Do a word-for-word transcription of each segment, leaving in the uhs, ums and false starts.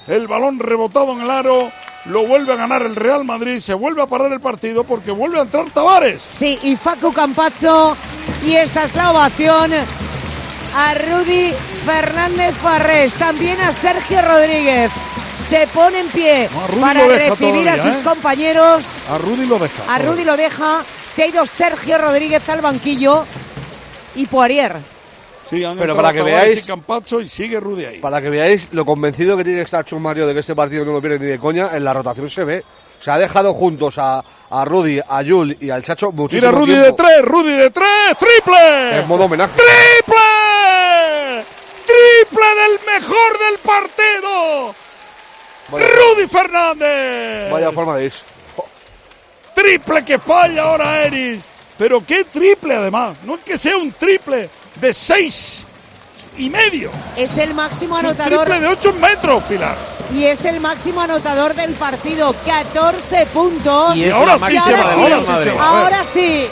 el balón rebotado en el aro, lo vuelve a ganar el Real Madrid, se vuelve a parar el partido porque vuelve a entrar Tavares. Sí, y Facu Campazzo, y esta es la ovación a Rudy Fernández Farrés, también a Sergio Rodríguez. Se pone en pie no, para recibir todavía, a sus ¿eh? compañeros. A Rudy lo deja. A Rudy lo deja. Se ha ido Sergio Rodríguez al banquillo y Poirier. Sí, han pero para que veáis y Campazzo y sigue Rudy ahí. Para que veáis lo convencido que tiene que estar Chus Mario de que este partido no lo pierde ni de coña, en la rotación se ve. Se ha dejado juntos a, a Rudy, a Yul y al Chacho muchísimo Mira Rudy tiempo. de tres, Rudy de tres, triple. En modo homenaje. ¡Triple! ¡Triple del mejor del partido! Vaya Rudy Fernández. Vaya forma de ir. Oh. Triple que falla ahora Eris. Pero qué triple además. No es que sea un triple de seis y medio. Es el máximo es anotador. Un triple de ocho metros, Pilar. Y es el máximo anotador del partido. catorce puntos. Y, y ahora, sí, ahora, va, sí, ahora sí se va. Ahora sí.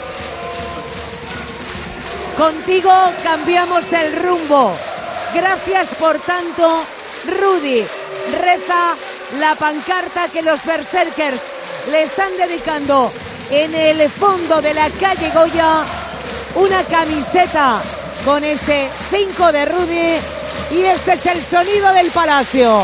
Contigo cambiamos el rumbo. Gracias por tanto, Rudy. Reza la pancarta que los berserkers le están dedicando en el fondo de la calle Goya, una camiseta con ese cinco de Rudy, y este es el sonido del Palacio.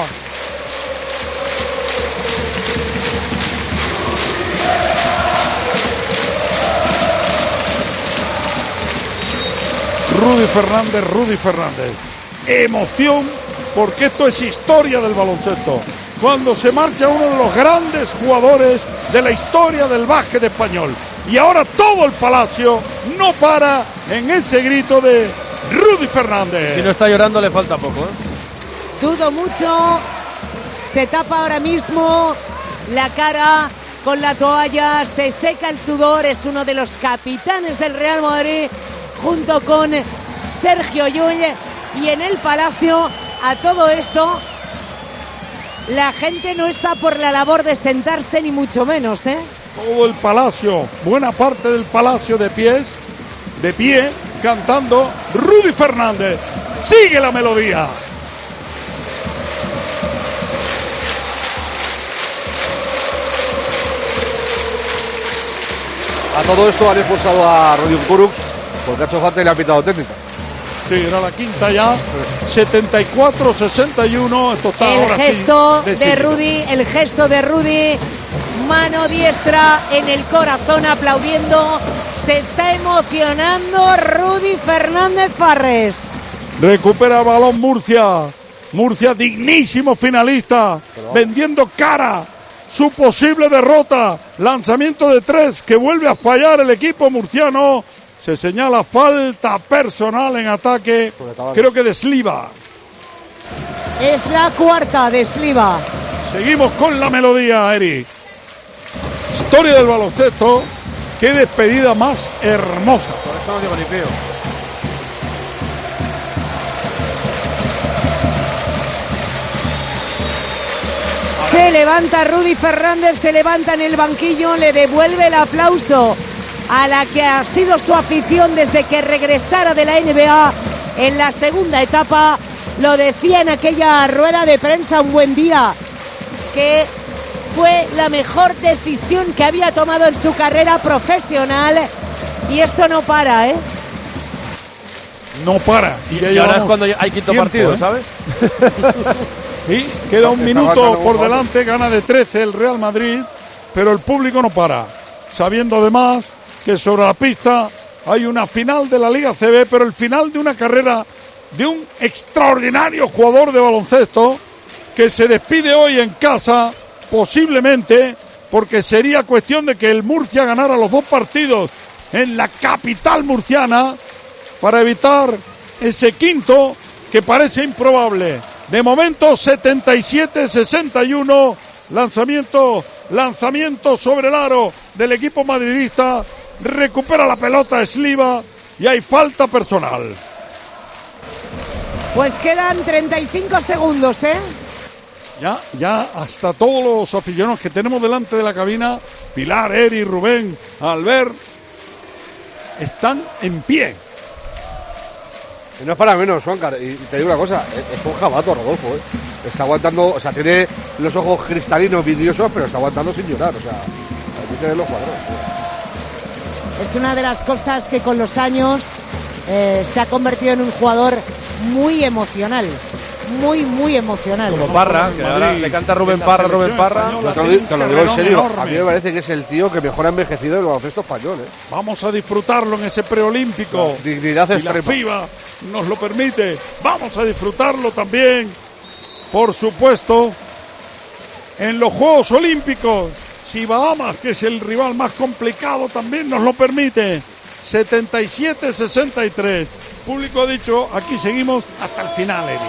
Rudy Fernández, Rudy Fernández. Emoción, porque esto es historia del baloncesto. Cuando se marcha uno de los grandes jugadores de la historia del básquet español. Y ahora todo el Palacio no para en ese grito de Rudy Fernández. Si no está llorando le falta poco, ¿eh? Dudo mucho. Se tapa ahora mismo la cara con la toalla, se seca el sudor. Es uno de los capitanes del Real Madrid junto con Sergio Llull. Y en el Palacio, a todo esto, la gente no está por la labor de sentarse ni mucho menos, ¿eh? Todo el Palacio, buena parte del Palacio de pies, de pie, cantando Rudy Fernández. Sigue la melodía. A todo esto han expulsado a Rodion Kurucs porque ha hecho falta y le ha pitado técnica. Sí, era la quinta ya. setenta y cuatro sesenta y uno. Esto está el ahora gesto sí, de Rudy, el gesto de Rudy. Mano diestra en el corazón aplaudiendo. Se está emocionando Rudy Fernández Farrés. Recupera balón Murcia. Murcia dignísimo finalista. Pero... vendiendo cara su posible derrota. Lanzamiento de tres que vuelve a fallar el equipo murciano. Se señala falta personal en ataque, creo que de Sliva. Es la cuarta de Sliva. Seguimos con la melodía, Eri. Historia del baloncesto, qué despedida más hermosa. Por eso no digo ni pío. Se levanta Rudy Fernández, se levanta en el banquillo, le devuelve el aplauso a la que ha sido su afición desde que regresara de la N B A en la segunda etapa. Lo decía en aquella rueda de prensa un buen día, que fue la mejor decisión que había tomado en su carrera profesional, y esto no para, ¿eh? No para. Y, y ahora es cuando hay quinto tiempo, partido, ¿eh? ¿Sabes? Sí, queda un minuto por delante, gana de trece el Real Madrid, pero el público no para, sabiendo además que sobre la pista hay una final de la Liga C B, pero el final de una carrera de un extraordinario jugador de baloncesto que se despide hoy en casa, posiblemente porque sería cuestión de que el Murcia ganara los dos partidos en la capital murciana para evitar ese quinto que parece improbable. De momento setenta y siete sesenta y uno, lanzamiento, lanzamiento sobre el aro del equipo madridista. Recupera la pelota Sliva y hay falta personal. Pues quedan treinta y cinco segundos, ¿eh? Ya, ya hasta todos los aficionados que tenemos delante de la cabina, Pilar, Eri, Rubén, Albert, están en pie. Y no es para menos, Juancar. Y te digo una cosa, es un jabato, Rodolfo, ¿eh? Está aguantando, o sea, tiene los ojos cristalinos, vidriosos, pero está aguantando sin llorar, o sea, hay que tener los cuadros. ¿Sí? Es una de las cosas que con los años eh, se ha convertido en un jugador muy emocional. Muy, muy emocional. Como Parra, que ahora le canta Rubén Parra, Rubén Parra. No, te, lo, te lo digo en serio, a mí me parece que es el tío que mejor ha envejecido del baloncesto español, ¿eh? Vamos a disfrutarlo en ese preolímpico. La dignidad extrema. Si la FIBA nos lo permite, vamos a disfrutarlo también, por supuesto, en los Juegos Olímpicos. Si Bahamas, que es el rival más complicado, también nos lo permite. setenta y siete sesenta y tres. Público ha dicho, aquí seguimos hasta el final, Eri.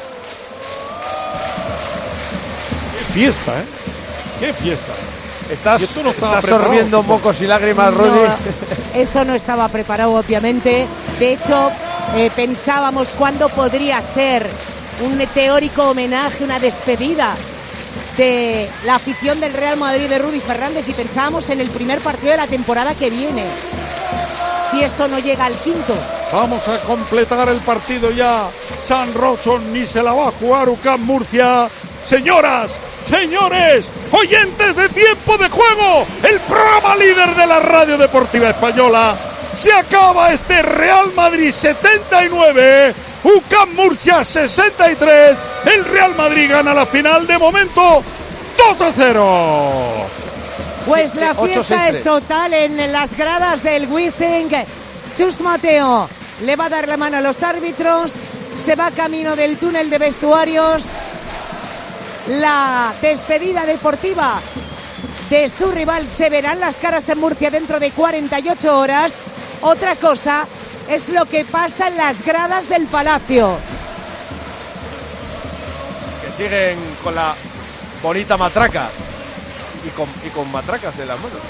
Qué fiesta, ¿eh? Qué fiesta. Estás, no estás sorbiendo mocos y lágrimas, Rudy. No, esto no estaba preparado, obviamente. De hecho, eh, pensábamos cuándo podría ser un teórico homenaje, una despedida de la afición del Real Madrid de Rudy Fernández, y pensábamos en el primer partido de la temporada que viene. Si esto no llega al quinto. Vamos a completar el partido ya. San Rocho ni se la va a jugar U C A M Murcia. Señoras, señores, oyentes de Tiempo de Juego, el programa líder de la radio deportiva española. Se acaba este Real Madrid setenta y nueve, U C A M Murcia sesenta y tres. El Real Madrid gana la final de momento dos a cero. Pues la fiesta es total en las gradas del Wizzing. Chus Mateo le va a dar la mano a los árbitros, se va camino del túnel de vestuarios. La despedida deportiva de su rival, se verán las caras en Murcia dentro de cuarenta y ocho horas. Otra cosa es lo que pasa en las gradas del Palacio. Que siguen con la bonita matraca. Y con, y con matracas en las manos.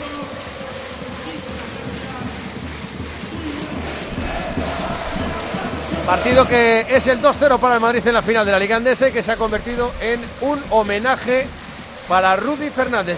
Partido que es el dos cero para el Madrid en la final de la Liga Andesa, que se ha convertido en un homenaje para Rudy Fernández.